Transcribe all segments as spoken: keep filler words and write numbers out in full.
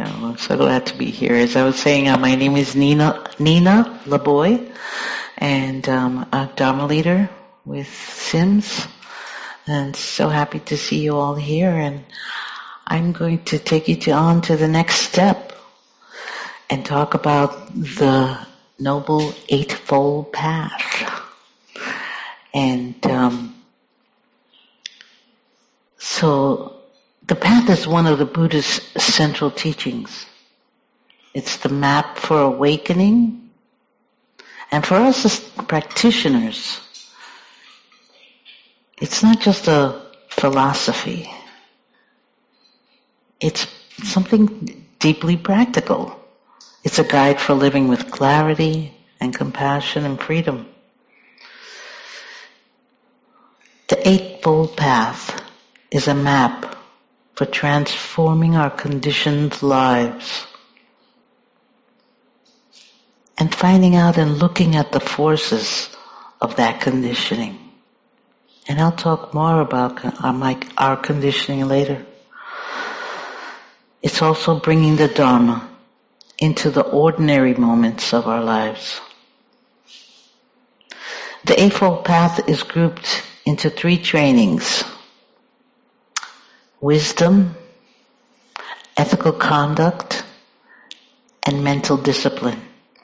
I'm so glad to be here. As I was saying, uh, my name is Nina Nina Laboy, and um, I'm a Dharma leader with Sims, and so happy to see you all here. And I'm going to take you to, on to the next step and talk about the Noble Eightfold Path. And um, so the path is one of the Buddha's central teachings. It's the map for awakening. And for us as practitioners, it's not just a philosophy. It's something deeply practical. It's a guide for living with clarity and compassion and freedom. The Eightfold Path is a map for transforming our conditioned lives and finding out and looking at the forces of that conditioning. And I'll talk more about our, our conditioning later. It's also bringing the Dharma into the ordinary moments of our lives. The Eightfold Path is grouped into three trainings: wisdom, ethical conduct, and mental discipline.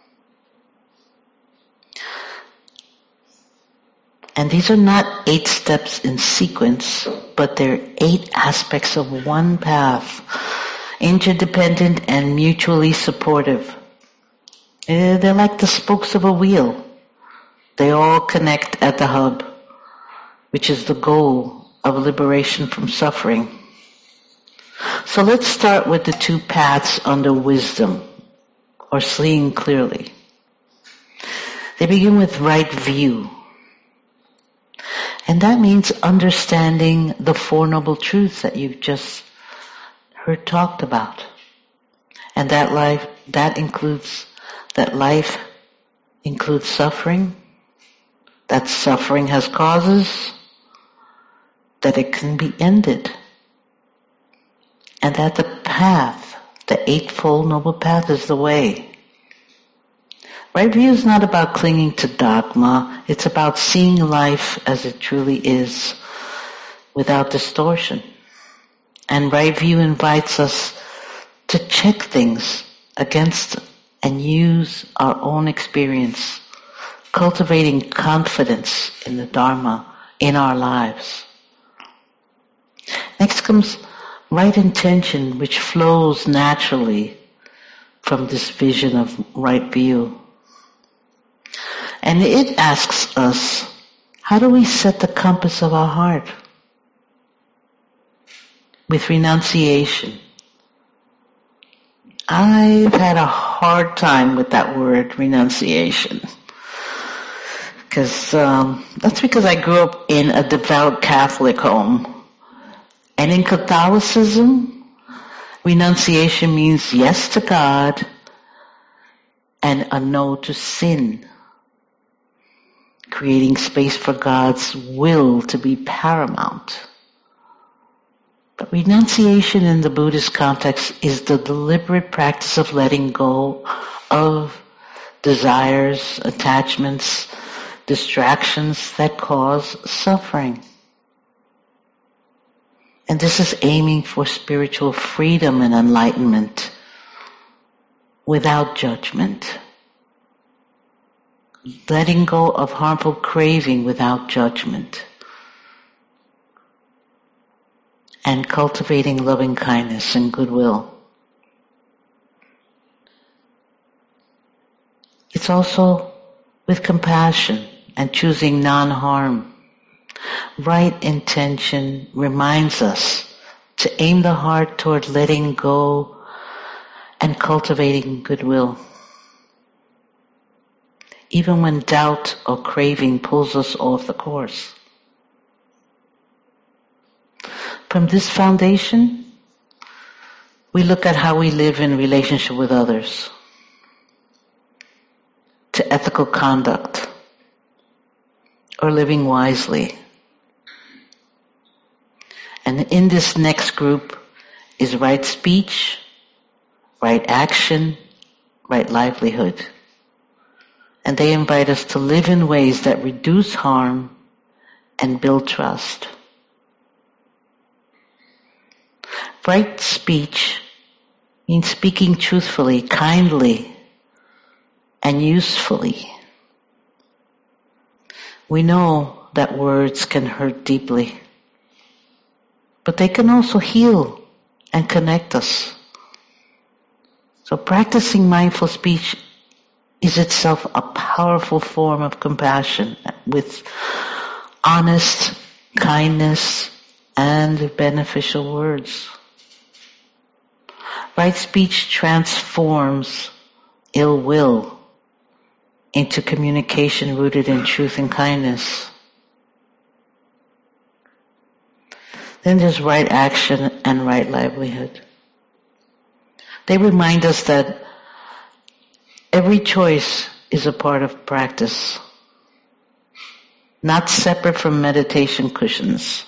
And these are not eight steps in sequence, but they're eight aspects of one path, interdependent and mutually supportive. They're like the spokes of a wheel. They all connect at the hub, which is the goal of liberation from suffering. So let's start with the two paths under wisdom, or seeing clearly. They begin with right view. And that means understanding the Four Noble Truths that you've just heard talked about. And that life, that includes, that life includes suffering, that suffering has causes, that it can be ended, and that the path, the Eightfold Noble Path, is the way. Right view is not about clinging to dogma. It's about seeing life as it truly is, without distortion. And right view invites us to check things against and use our own experience, cultivating confidence in the Dharma in our lives. Next comes right intention, which flows naturally from this vision of right view. And it asks us, how do we set the compass of our heart? With renunciation. I've had a hard time with that word, renunciation. Because um, that's because I grew up in a devout Catholic home. And in Catholicism, renunciation means yes to God and a no to sin, creating space for God's will to be paramount. But renunciation in the Buddhist context is the deliberate practice of letting go of desires, attachments, distractions that cause suffering. And this is aiming for spiritual freedom and enlightenment without judgment. Letting go of harmful craving without judgment. And cultivating loving kindness and goodwill. It's also with compassion and choosing non-harm. Right intention reminds us to aim the heart toward letting go and cultivating goodwill. Even when doubt or craving pulls us off the course. From this foundation, we look at how we live in relationship with others, to ethical conduct, or living wisely. And in this next group is right speech, right action, right livelihood. And they invite us to live in ways that reduce harm and build trust. Right speech means speaking truthfully, kindly, and usefully. We know that words can hurt deeply, but they can also heal and connect us. So practicing mindful speech is itself a powerful form of compassion with honest kindness and beneficial words. Right speech transforms ill will into communication rooted in truth and kindness. Then there's right action and right livelihood. They remind us that every choice is a part of practice, not separate from meditation cushions,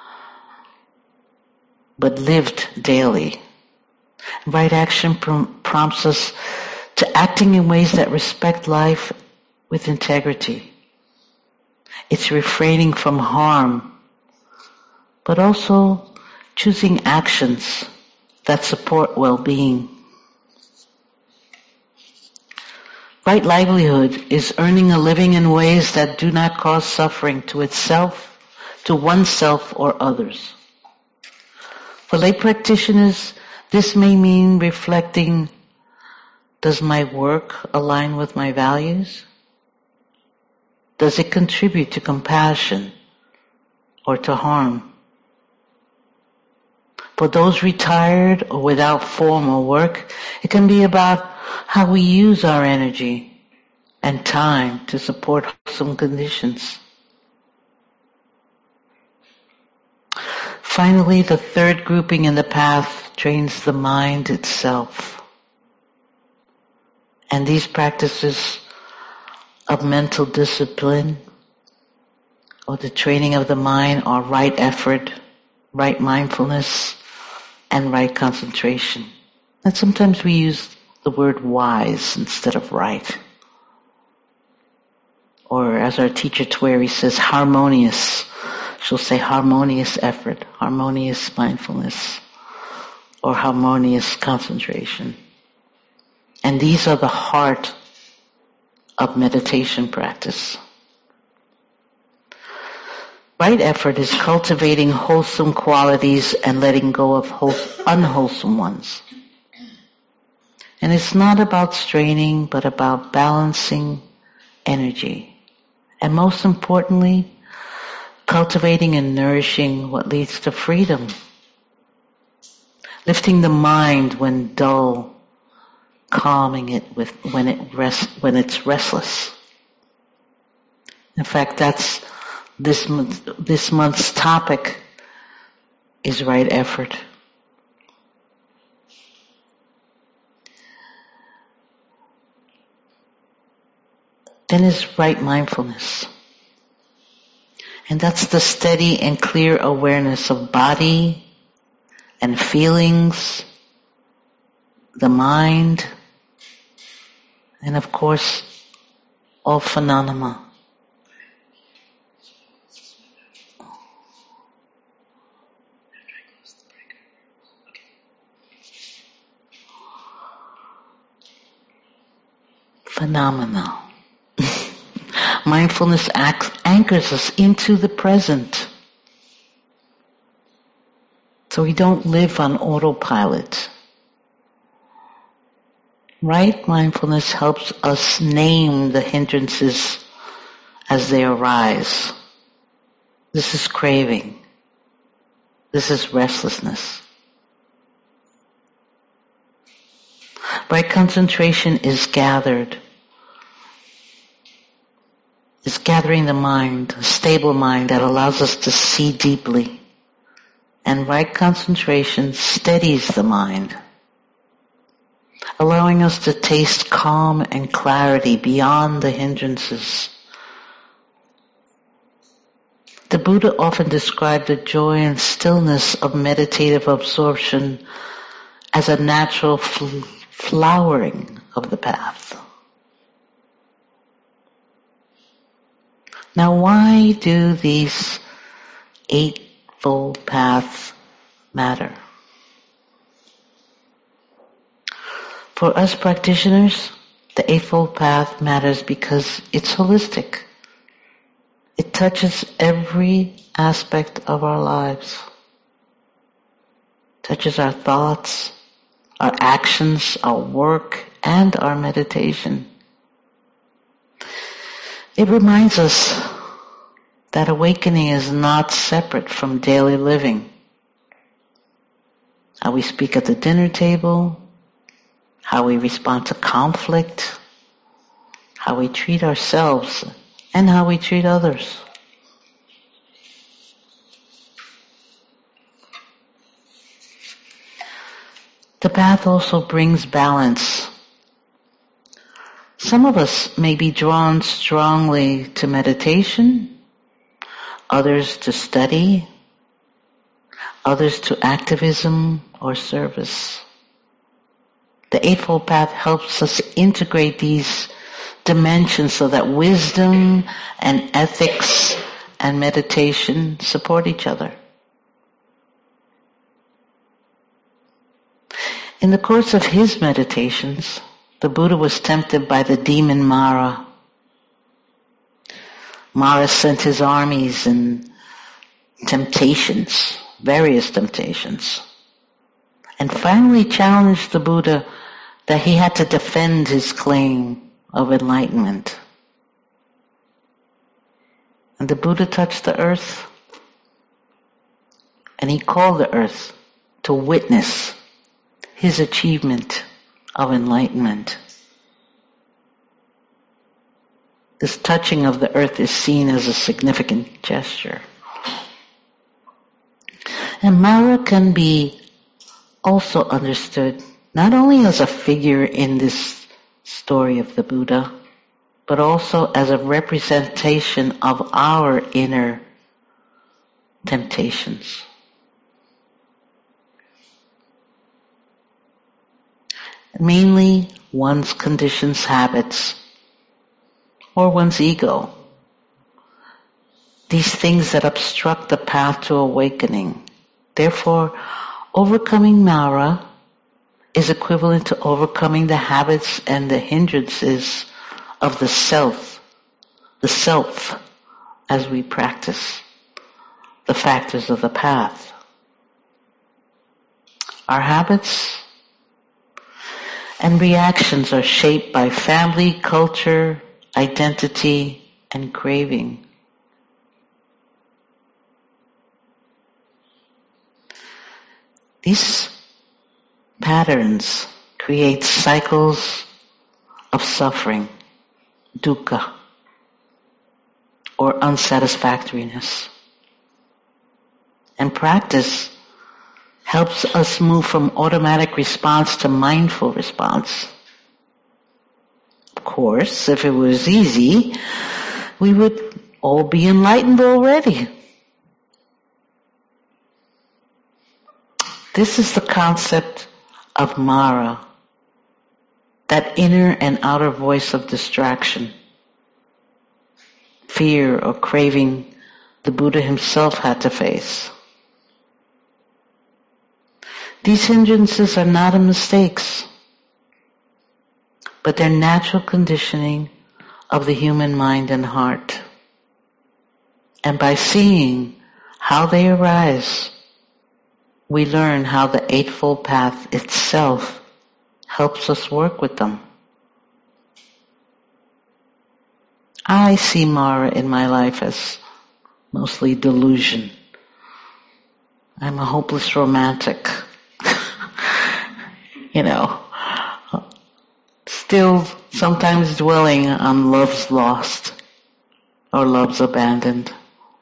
but lived daily. Right action prom- prompts us to acting in ways that respect life with integrity. It's refraining from harm, but also choosing actions that support well-being. Right livelihood is earning a living in ways that do not cause suffering to itself, to oneself or others. For lay practitioners, this may mean reflecting, does my work align with my values? Does it contribute to compassion or to harm? For those retired or without formal work, it can be about how we use our energy and time to support wholesome conditions. Finally, the third grouping in the path trains the mind itself. And these practices of mental discipline or the training of the mind are right effort, right mindfulness, and right concentration. And sometimes we use the word wise instead of right. Or as our teacher Tweri says, harmonious. She'll say harmonious effort, harmonious mindfulness, or harmonious concentration. And these are the heart of meditation practice. Right effort is cultivating wholesome qualities and letting go of unwholesome ones. And it's not about straining, but about balancing energy. And most importantly, cultivating and nourishing what leads to freedom. Lifting the mind when dull, calming it with when it rest, when it's restless. In fact, that's this month, this month's topic is right effort. Then is right mindfulness. And that's the steady and clear awareness of body and feelings, the mind, and of course, all phenomena. Phenomena. Mindfulness acts, anchors us into the present. So we don't live on autopilot. Right mindfulness helps us name the hindrances as they arise. This is craving. This is restlessness. Right concentration is gathered. Is gathering the mind, a stable mind that allows us to see deeply. And right concentration steadies the mind, allowing us to taste calm and clarity beyond the hindrances. The Buddha often described the joy and stillness of meditative absorption as a natural fl- flowering of the path. Now, why do these Eightfold Paths matter? For us practitioners, the Eightfold Path matters because it's holistic. It touches every aspect of our lives. It touches our thoughts, our actions, our work, and our meditation. It reminds us that awakening is not separate from daily living. How we speak at the dinner table, how we respond to conflict, how we treat ourselves, and how we treat others. The path also brings balance. Some of us may be drawn strongly to meditation, others to study, others to activism or service. The Eightfold Path helps us integrate these dimensions so that wisdom and ethics and meditation support each other. In the course of his meditations, the Buddha was tempted by the demon Mara. Mara sent his armies and temptations, various temptations, and finally challenged the Buddha that he had to defend his claim of enlightenment. And the Buddha touched the earth, and he called the earth to witness his achievement of enlightenment. This touching of the earth is seen as a significant gesture. And Mara can be also understood not only as a figure in this story of the Buddha, but also as a representation of our inner temptations. Mainly one's conditions, habits, or one's ego. These things that obstruct the path to awakening. Therefore, overcoming Mara is equivalent to overcoming the habits and the hindrances of the self, the self, as we practice the factors of the path. Our habits and reactions are shaped by family, culture, identity, and craving. These patterns create cycles of suffering, dukkha, or unsatisfactoriness. And practice helps us move from automatic response to mindful response. Of course, if it was easy, we would all be enlightened already. This is the concept of Mara, that inner and outer voice of distraction, fear or craving the Buddha himself had to face. These hindrances are not mistakes, but they're natural conditioning of the human mind and heart. And by seeing how they arise, we learn how the Eightfold Path itself helps us work with them. I see Mara in my life as mostly delusion. I'm a hopeless romantic. You know, still sometimes dwelling on love's lost or love's abandoned.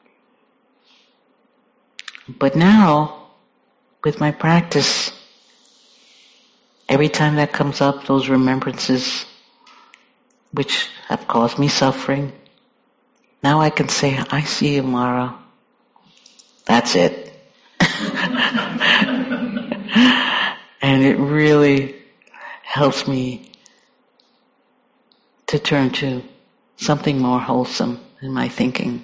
But now, with my practice, every time that comes up, those remembrances which have caused me suffering, now I can say, I see you, Mara. That's it. And it really helps me to turn to something more wholesome in my thinking.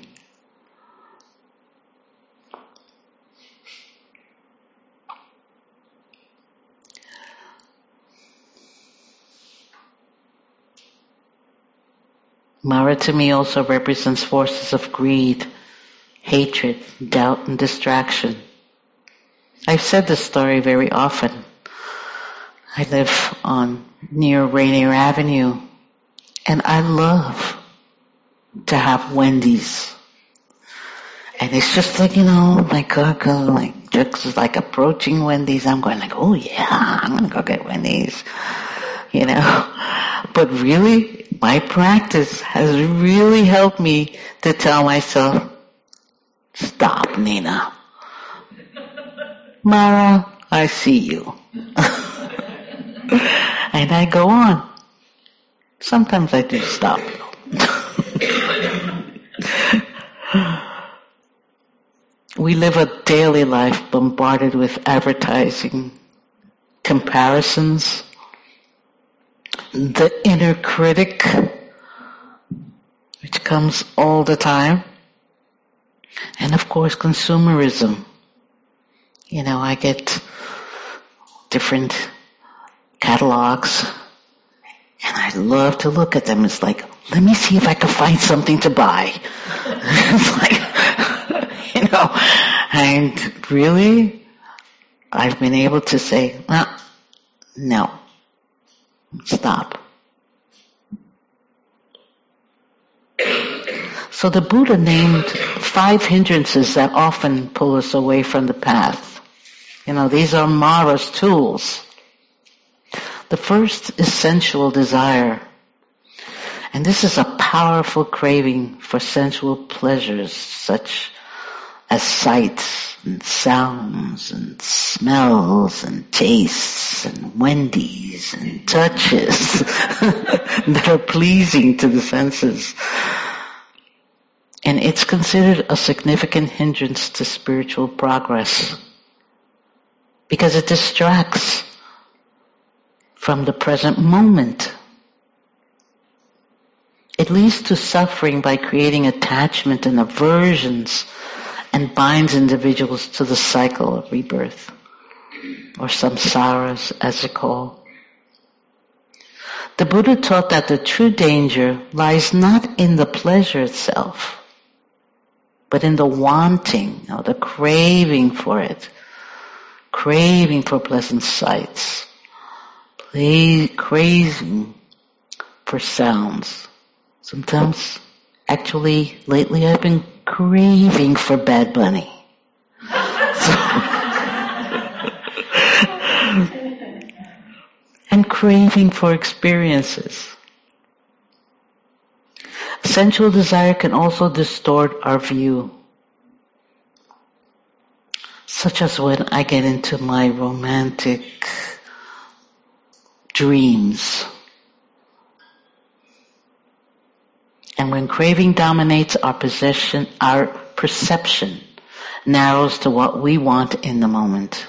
Mara to me also represents forces of greed, hatred, doubt, and distraction. I've said this story very often. I live on near Rainier Avenue, and I love to have Wendy's. And it's just like, you know, like, uh, like just like approaching Wendy's. I'm going like, oh yeah, I'm going to go get Wendy's, you know. But really, my practice has really helped me to tell myself, stop, Nina. Mara, I see you. And I go on. Sometimes I do stop. We live a daily life bombarded with advertising, comparisons, the inner critic, which comes all the time, and of course consumerism. You know, I get different catalogs, and I love to look at them. It's like, let me see if I can find something to buy. It's like, you know, and really, I've been able to say, well, no, stop. So the Buddha named five hindrances that often pull us away from the path. You know, these are Mara's tools. The first is sensual desire. And this is a powerful craving for sensual pleasures such as sights and sounds and smells and tastes and Wendy's and touches that are pleasing to the senses. And it's considered a significant hindrance to spiritual progress because it distracts from the present moment. It leads to suffering by creating attachment and aversions and binds individuals to the cycle of rebirth, or samsaras as they call. The Buddha taught that the true danger lies not in the pleasure itself, but in the wanting, or the craving for it, craving for pleasant sights, play, craving for sounds. Sometimes, actually, lately I've been craving for Bad Bunny. So, and craving for experiences. Sensual desire can also distort our view, such as when I get into my romantic dreams. And when craving dominates our possession, our perception narrows to what we want in the moment.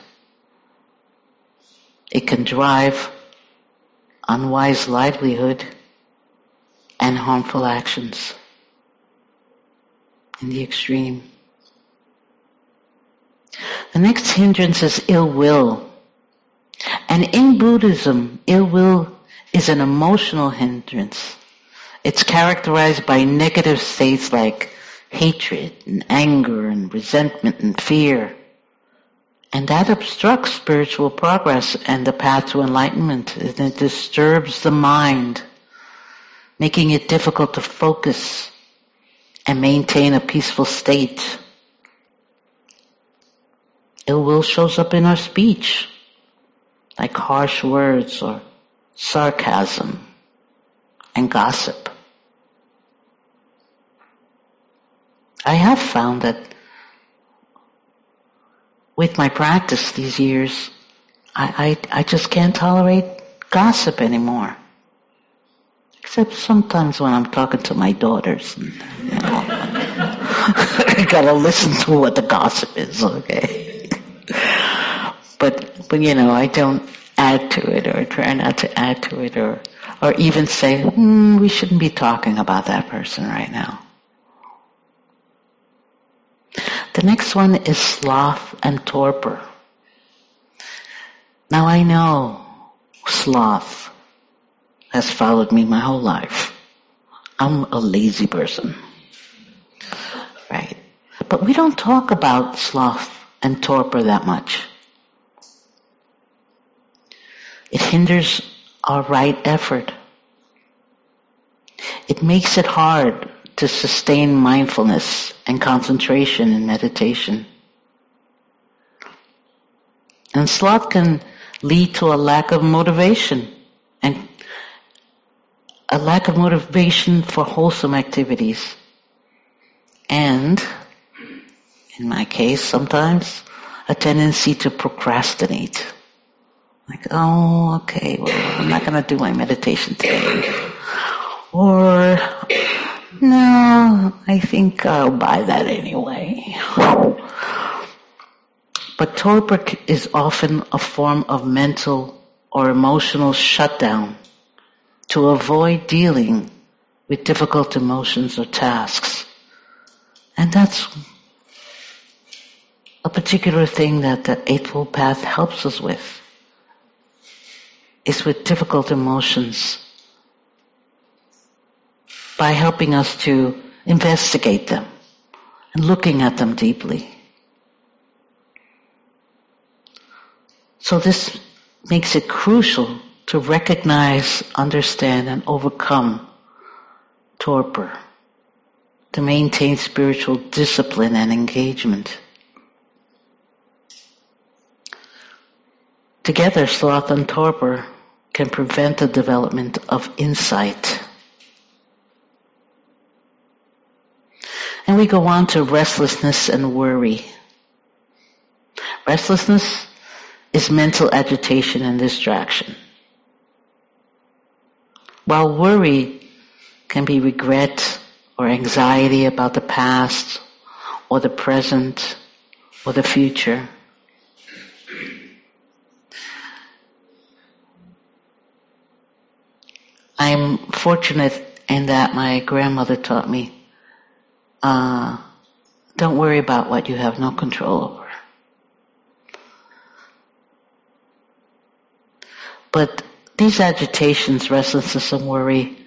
It can drive unwise livelihood and harmful actions in the extreme. The next hindrance is ill will. And in Buddhism, ill will is an emotional hindrance. It's characterized by negative states like hatred and anger and resentment and fear. And that obstructs spiritual progress and the path to enlightenment. And it disturbs the mind, making it difficult to focus and maintain a peaceful state. Ill will shows up in our speech, like harsh words or sarcasm and gossip. I have found that with my practice these years, I, I, I just can't tolerate gossip anymore. Except sometimes when I'm talking to my daughters. And, you know, I gotta listen to what the gossip is, okay? But, but you know, I don't, add to it or try not to add to it or, or even say, hmm, we shouldn't be talking about that person right now. The next one is sloth and torpor. Now I know sloth has followed me my whole life. I'm a lazy person. Right? But we don't talk about sloth and torpor that much. It hinders our right effort. It makes it hard to sustain mindfulness and concentration in meditation. And sloth can lead to a lack of motivation and a lack of motivation for wholesome activities. And, in my case, sometimes a tendency to procrastinate. Like, oh, okay, well, I'm not going to do my meditation today. Or, no, I think I'll buy that anyway. But torpor is often a form of mental or emotional shutdown to avoid dealing with difficult emotions or tasks. And that's a particular thing that the Eightfold Path helps us with, is with difficult emotions, by helping us to investigate them and looking at them deeply. So this makes it crucial to recognize, understand, and overcome torpor, to maintain spiritual discipline and engagement. Together, sloth and torpor can prevent the development of insight. And we go on to restlessness and worry. Restlessness is mental agitation and distraction, while worry can be regret or anxiety about the past or the present or the future. I'm fortunate in that my grandmother taught me, uh, don't worry about what you have no control over. But these agitations, restlessness and worry,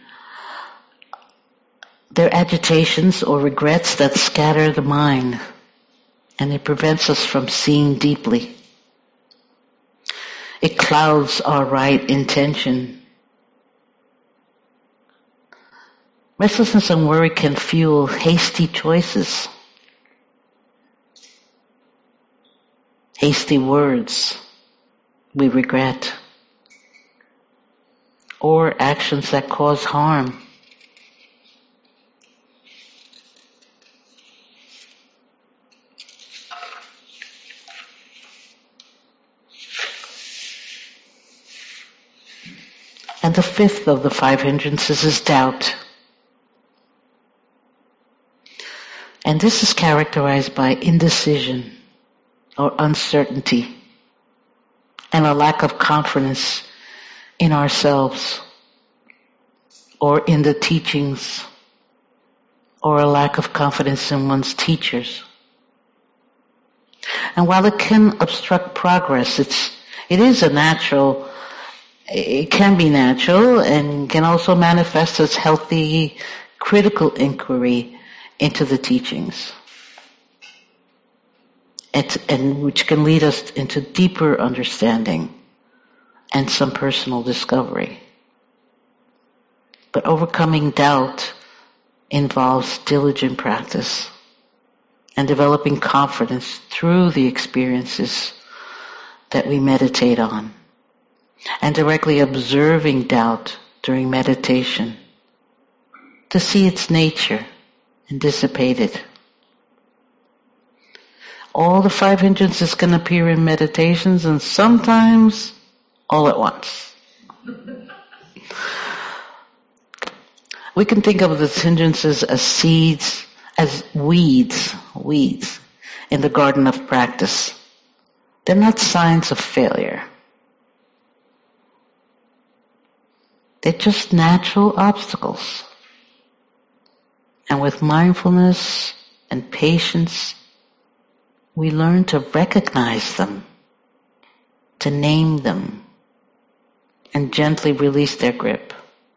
they're agitations or regrets that scatter the mind, and it prevents us from seeing deeply. It clouds our right intention. Restlessness and worry can fuel hasty choices, hasty words we regret, or actions that cause harm. And the fifth of the five hindrances is doubt. And this is characterized by indecision or uncertainty and a lack of confidence in ourselves or in the teachings, or a lack of confidence in one's teachers. And while it can obstruct progress, it's, it is a natural, it can be natural and can also manifest as healthy critical inquiry into the teachings, it, and which can lead us into deeper understanding and some personal discovery. But overcoming doubt involves diligent practice and developing confidence through the experiences that we meditate on, and directly observing doubt during meditation to see its nature and dissipate it. All the five hindrances can appear in meditations, and sometimes all at once. We can think of these hindrances as seeds, as weeds, weeds in the garden of practice. They're not signs of failure. They're just natural obstacles. And with mindfulness and patience, we learn to recognize them, to name them, and gently release their grip.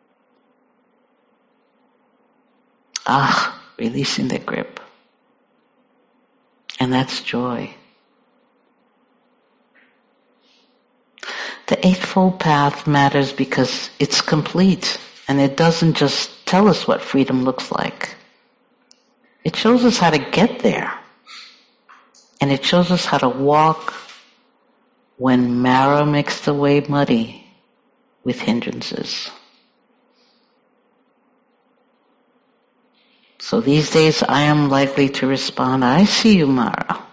Ah, releasing their grip. And that's joy. The Eightfold Path matters because it's complete, and it doesn't just tell us what freedom looks like. It shows us how to get there. And it shows us how to walk when Mara makes the way muddy with hindrances. So these days I am likely to respond, I see you, Mara.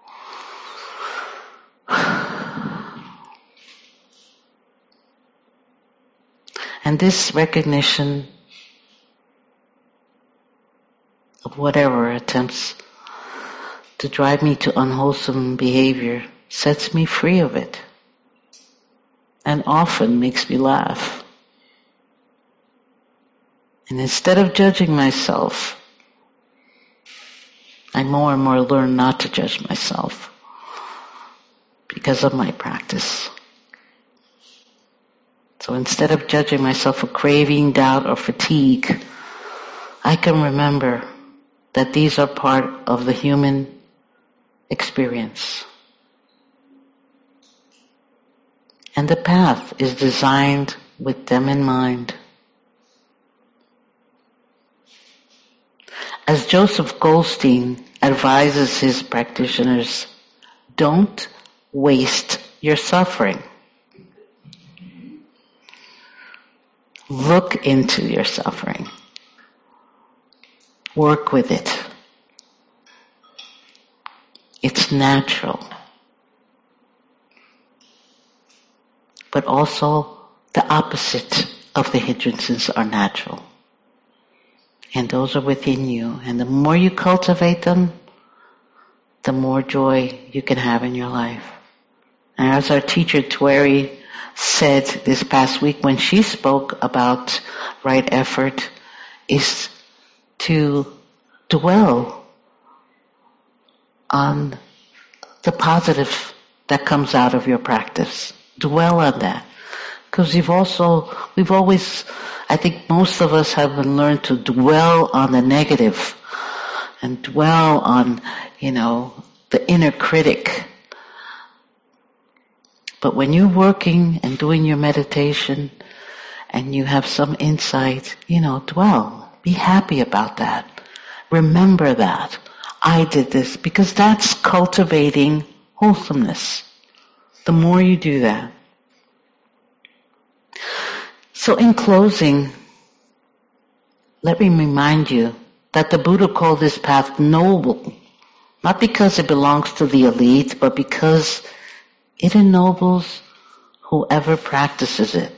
And this recognition of whatever attempts to drive me to unwholesome behavior sets me free of it and often makes me laugh. And instead of judging myself, I more and more learn not to judge myself because of my practice. So instead of judging myself for craving, doubt, or fatigue, I can remember that these are part of the human experience. And the path is designed with them in mind. As Joseph Goldstein advises his practitioners, don't waste your suffering. Look into your suffering. Work with it. It's natural. But also the opposite of the hindrances are natural. And those are within you. And the more you cultivate them, the more joy you can have in your life. And as our teacher Tweri said this past week when she spoke about right effort, is to dwell on the positive that comes out of your practice. Dwell on that. Because you've also, we've always, I think most of us have been learned to dwell on the negative and dwell on, you know, the inner critic. But when you're working and doing your meditation and you have some insight, you know, dwell. Be happy about that. Remember that. I did this, because that's cultivating wholesomeness. The more you do that. So in closing, let me remind you that the Buddha called this path noble, not because it belongs to the elite, but because it ennobles whoever practices it.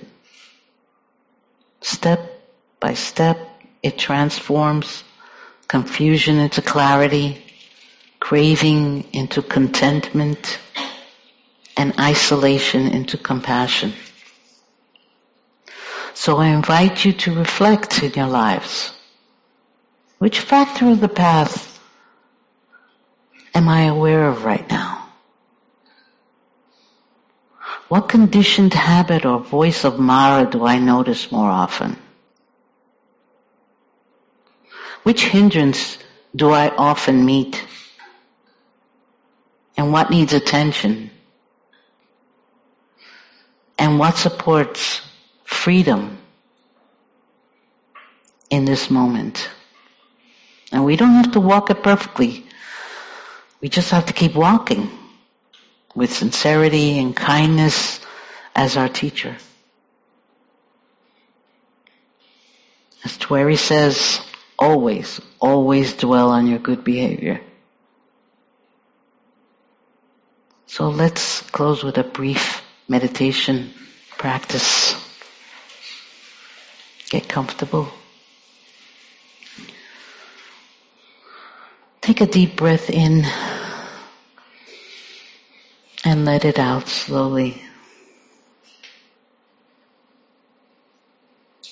Step by step, it transforms confusion into clarity, craving into contentment, and isolation into compassion. So I invite you to reflect in your lives. Which factor of the path am I aware of right now? What conditioned habit or voice of Mara do I notice more often? Which hindrance do I often meet? And what needs attention? And what supports freedom in this moment? And we don't have to walk it perfectly. We just have to keep walking with sincerity and kindness as our teacher. As Tweri says, always, always dwell on your good behavior. So let's close with a brief meditation practice. Get comfortable. Take a deep breath in and let it out slowly.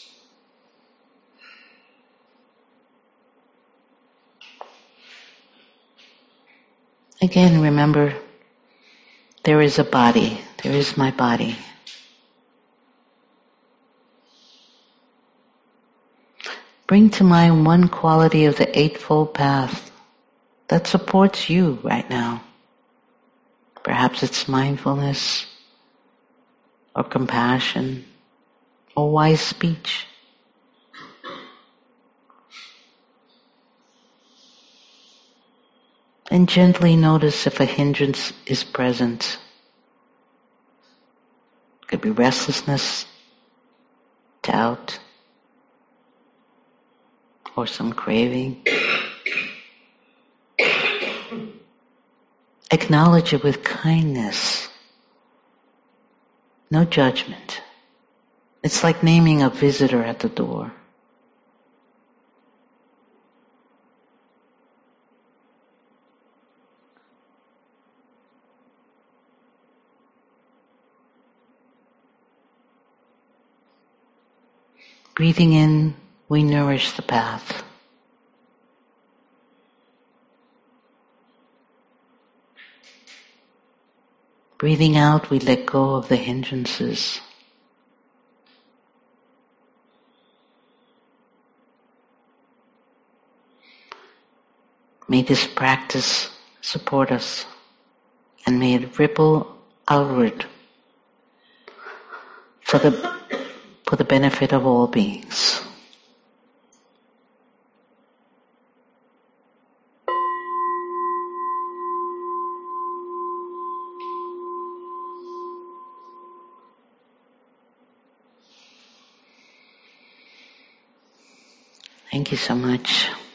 Again, remember, there is a body. There is my body. Bring to mind one quality of the Eightfold Path that supports you right now. Perhaps it's mindfulness, or compassion, or wise speech. And gently notice if a hindrance is present. It could be restlessness, doubt, or some craving. Acknowledge it with kindness. No judgment. It's like naming a visitor at the door. Breathing in, we nourish the path. Breathing out, we let go of the hindrances. May this practice support us, and may it ripple outward for the, for the benefit of all beings. Thank you so much.